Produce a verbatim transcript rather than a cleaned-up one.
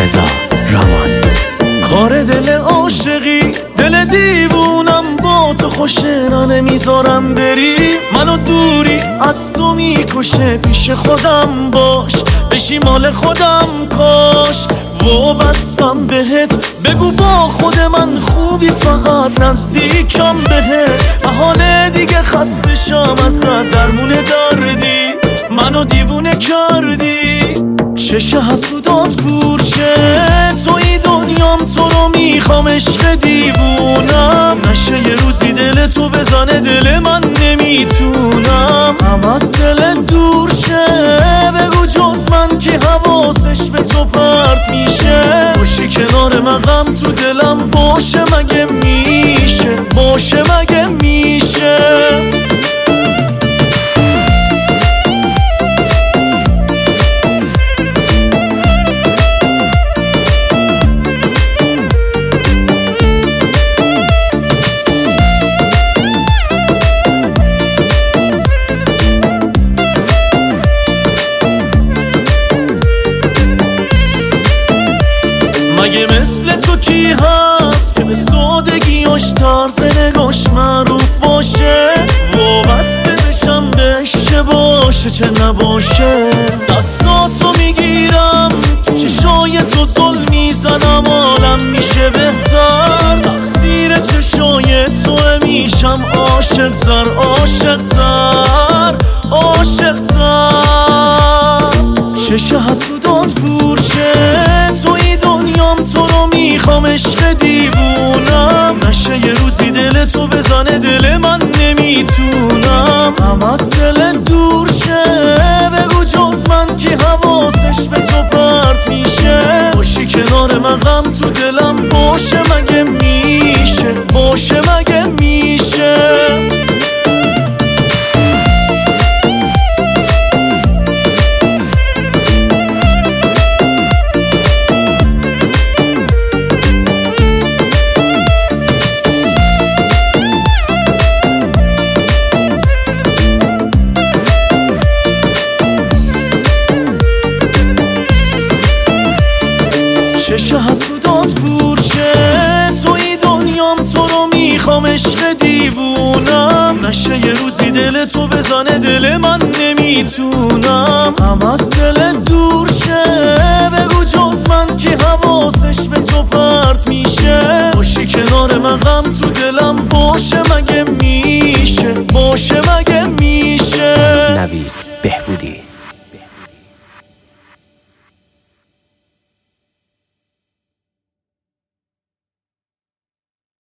رضا رامان. کار دل عاشقی، دل دیوونم با تو خوشه، نمیذارم بری، منو دوری از تو میکشه. پیش خودم باش، بشی مال خودم کاش. وابستم بهت، بگو با خود من خوبی، فقط نزدیکم بهت. بهانه دیگه خسته شم ازت، درمون دردی منو دیوونه کردی. چشه حسودات کورشه، توی دنیام تو رو میخوام، عشق دیوونم نشه یه روزی دل تو بزنه دل من، نمیتونم هم از دل دور شه. بگو جز من که حواسش به تو پرت میشه، باشی کنار من غم تو دلم باشه مگه میشه، باشه مگه میشه. مگه مثل تو کی هست که به سادگیاش طرز نگاش معروف باشه، وابسته بشم بهش باشه چه نباشه. دستاتو میگیرم تو چشای تو ظلم میزنم، عالم میشه بهتر، تقصیر چشای تو میشم عاشق تر، عاشق تر، عاشق تر. چشه حسودات کورشه، توی دنیام تو رو میخوام، عشق دیوونم نشه یه روزی دل تو بزنه دل من، نمیتونم هم از دل دور شه. بگو جز من که حواسش به تو پرت میشه، باشی کنار من غم تو دلم باشه مگه میشه، باشه مگه میشه. چشه حسودات کورشه، توی دنیام تو رو میخوام، عشق دیوونم نشه یه روزی دل تو بزنه دل من، نمیتونم هم از دل دور شه. بگو جز من که حواسش به تو پرت میشه، باشی کنار من غم تو دلم باشه مگه